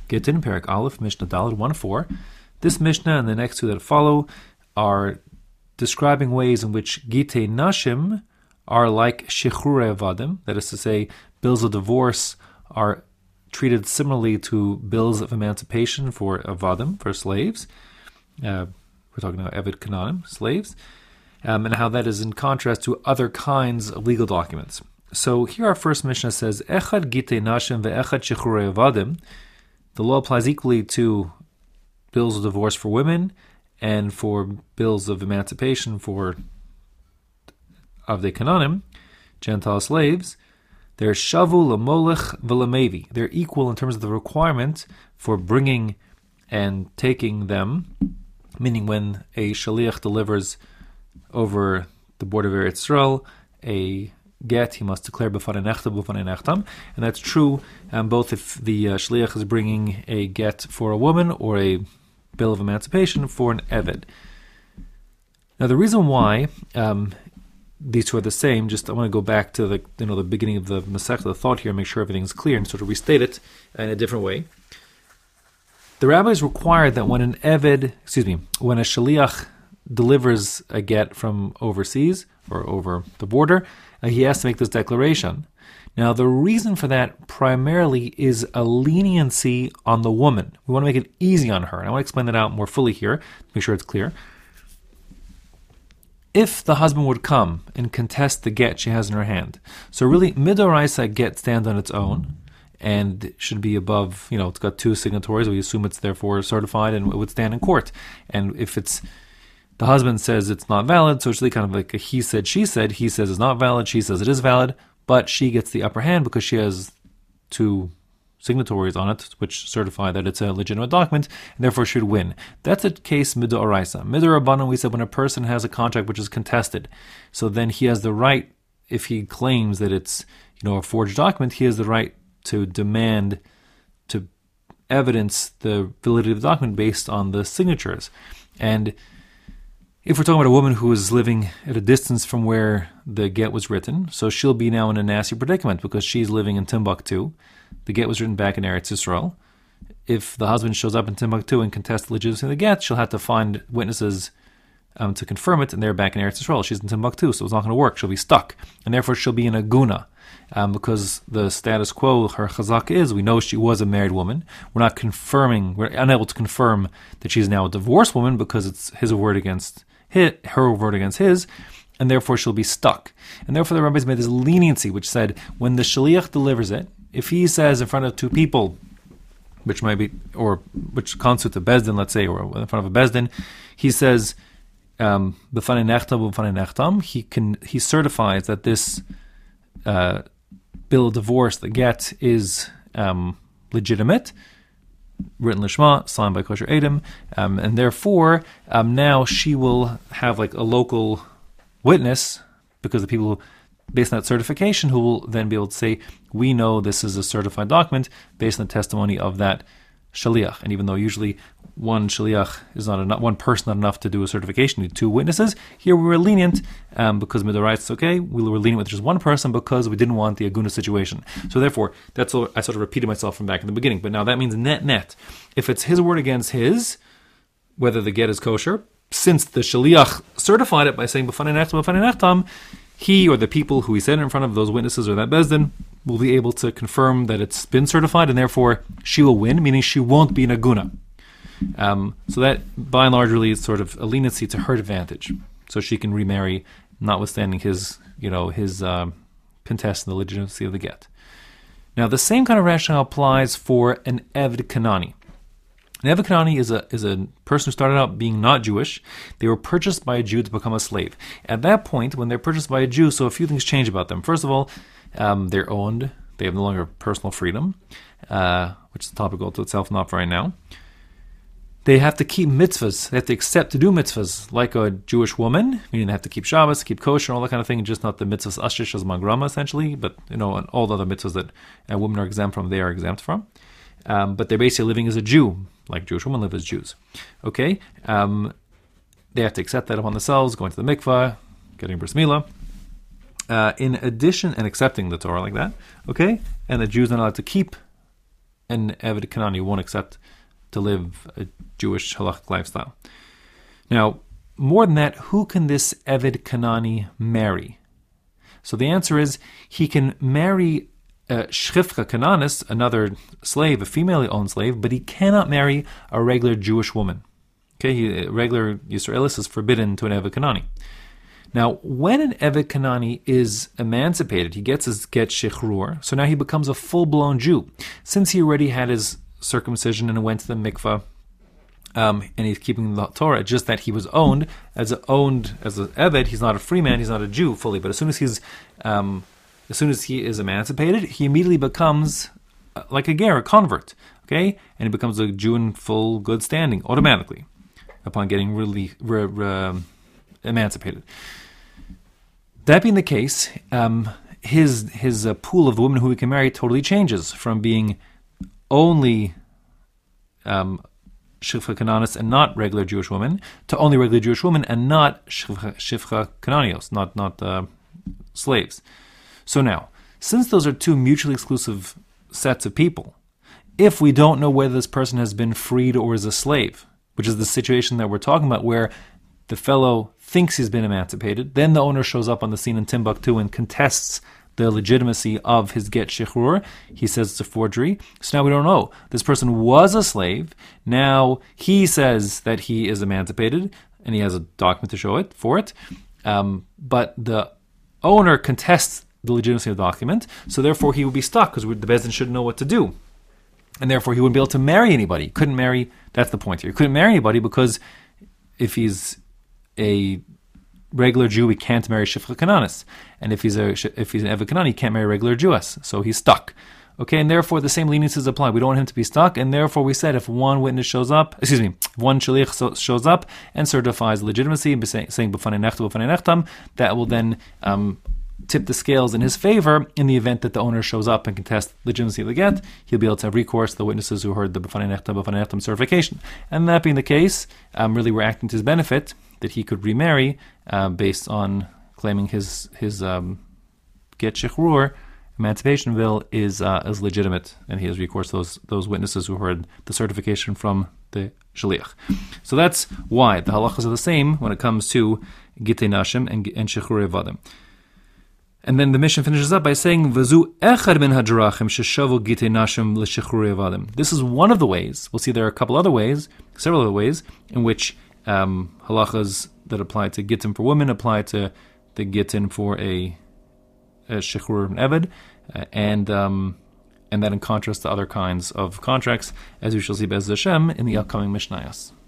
Gittin, Perek Aleph, Mishnah Daled 1-4. This Mishnah and the next two that follow are describing ways in which Gitei Nashim are like Shechrurei Avadim, that is to say, bills of divorce are treated similarly to bills of emancipation for Avadim, for slaves. We're talking about Eved Kananim, slaves, and how that is in contrast to other kinds of legal documents. So here our first Mishnah says, Echad Gitei Nashim ve'echad Shechrurei Avadim. The law applies equally to bills of divorce for women and for bills of emancipation for Avdei Kananim, Gentile slaves. They're shavu lamolech v'lamevi. They're equal in terms of the requirement for bringing and taking them, meaning when a shaliach delivers over the border of Eretz Yisrael a get, he must declare b'fanei nechtam, and that's true both if the shaliach is bringing a get for a woman or a bill of emancipation for an eved. Now the reason why these two are the same, I want to go back to the beginning of the Masechta, the thought here, and make sure everything's clear, and sort of restate it in a different way. The rabbis required that when when a shaliach delivers a get from overseas or over the border, he has to make this declaration. Now, the reason for that primarily is a leniency on the woman. We want to make it easy on her, and I want to explain that out more fully here, make sure it's clear. If the husband would come and contest the get she has in her hand, so really, midoraisa get stands on its own, and should be above, it's got two signatories, we assume it's therefore certified, and it would stand in court. And if the husband says it's not valid, so it's really kind of like a he said, she said. He says it's not valid, she says it is valid, but she gets the upper hand because she has two signatories on it, which certify that it's a legitimate document, and therefore should win. That's a case midoraisa. Midorabbanan, we said when a person has a contract which is contested, so then he has the right, if he claims that it's a forged document, he has the right to demand to evidence the validity of the document based on the signatures. And if we're talking about a woman who is living at a distance from where the get was written, so she'll be now in a nasty predicament because she's living in Timbuktu. The get was written back in Eretz Yisrael. If the husband shows up in Timbuktu and contests the legitimacy of the get, she'll have to find witnesses to confirm it, and they're back in Eretz Yisrael. She's in Timbuktu, so it's not going to work. She'll be stuck, and therefore she'll be in a guna. Because the status quo, her chazak is, we know she was a married woman. We're unable to confirm that she's now a divorced woman because it's her word against his, and therefore she'll be stuck. And therefore the rabbis made this leniency, which said when the shaliach delivers it, if he says in front of two people, which constitute a bezdin, let's say, or in front of a bezdin, he says, b'fanei nechtam, he certifies that this bill of divorce, the get, is legitimate, written lishma, signed by kosher Edom, and therefore now she will have like a local witness, because the people based on that certification who will then be able to say, we know this is a certified document based on the testimony of that shaliach. And even though usually one shaliach is not enough, one person not enough to do a certification, you need two witnesses. Here we were lenient because midoraisa it's okay. We were lenient with just one person because we didn't want the aguna situation. So therefore, that's all. I sort of repeated myself from back in the beginning. But now that means net. If it's his word against his, whether the get is kosher, since the shaliach certified it by saying b'fanei nechtam, he or the people who he said in front of, those witnesses or that bezdin, will be able to confirm that it's been certified, and therefore she will win, meaning she won't be an aguna. So that, by and large, really is sort of a leniency to her advantage. So she can remarry, notwithstanding his contest in the legitimacy of the get. Now, the same kind of rationale applies for an Eved Kanani. An Eved Kanani is a person who started out being not Jewish. They were purchased by a Jew to become a slave. At that point, when they're purchased by a Jew, so a few things change about them. First of all, they're owned. They have no longer personal freedom, which is a topic all to itself, not for right now. They have to keep mitzvahs. They have to accept to do mitzvahs like a Jewish woman, meaning they have to keep Shabbos, keep kosher, and all that kind of thing, just not the mitzvahs ashish as magrama, essentially, but and all the other mitzvahs that women are exempt from, they are exempt from. But they're basically living as a Jew, like Jewish women live as Jews. Okay? They have to accept that upon themselves, going to the mikvah, getting bris milah. In addition, and accepting the Torah like that, okay? And the Jews are not allowed to keep an Eved Kanani won't accept to live a Jewish halachic lifestyle. Now, more than that, who can this Eved Kanani marry? So the answer is he can marry Shchifcha Kananis, another slave, a female owned slave, but he cannot marry a regular Jewish woman. Okay, regular Yisraelis is forbidden to an Eved Kanani. Now, when an Eved Kanani is emancipated, he gets his get shechrur, so now he becomes a full-blown Jew. Since he already had his circumcision and went to the mikvah, and he's keeping the Torah, just that he was owned as an Eved. He's not a free man, he's not a Jew fully, but as soon as he is emancipated, he immediately becomes like a ger, a convert, okay? And he becomes a Jew in full good standing automatically upon getting really emancipated. That being the case, his pool of the women who he can marry totally changes from being only Shifcha Kananis and not regular Jewish women to only regular Jewish women and not Shifcha Kananios, not slaves. So now, since those are two mutually exclusive sets of people, if we don't know whether this person has been freed or is a slave, which is the situation that we're talking about where the fellow thinks he's been emancipated, then the owner shows up on the scene in Timbuktu and contests the legitimacy of his get shechrur. He says it's a forgery. So now we don't know. This person was a slave. Now he says that he is emancipated, and he has a document to show it for it. But the owner contests the legitimacy of the document, so therefore he would be stuck because the Beis Din shouldn't know what to do. And therefore he wouldn't be able to marry anybody. He couldn't marry, that's the point here. He couldn't marry anybody because if he's a regular Jew, he can't marry Shifcha Kananis. And if he's an Eved Kanani, he can't marry a regular Jewess. So he's stuck. Okay, and therefore the same leniencies apply. We don't want him to be stuck, and therefore we said if one witness shows up, one shaliach shows up and certifies legitimacy, saying b'fanei nechtam, that will then tip the scales in his favor in the event that the owner shows up and contests legitimacy of the get. He'll be able to have recourse to the witnesses who heard the b'fanei nechtam certification. And that being the case, really we're acting to his benefit that he could remarry based on claiming his get shechrur, emancipation bill is legitimate, and he has recourse to those witnesses who heard the certification from the shaliach. So that's why the halachas are the same when it comes to gitei nashim and shechrur evadim. And then the mission finishes up by saying, "V'zu echad min hadrachim sheshavu gitei nashim l'shechrur evadim." This is one of the ways. We'll see there are a couple other ways, several other ways, in which halachas that apply to gittin for women apply to the gittin for a shechrur and eved, and that in contrast to other kinds of contracts, as we shall see Be'ez Hashem in the upcoming Mishnayos.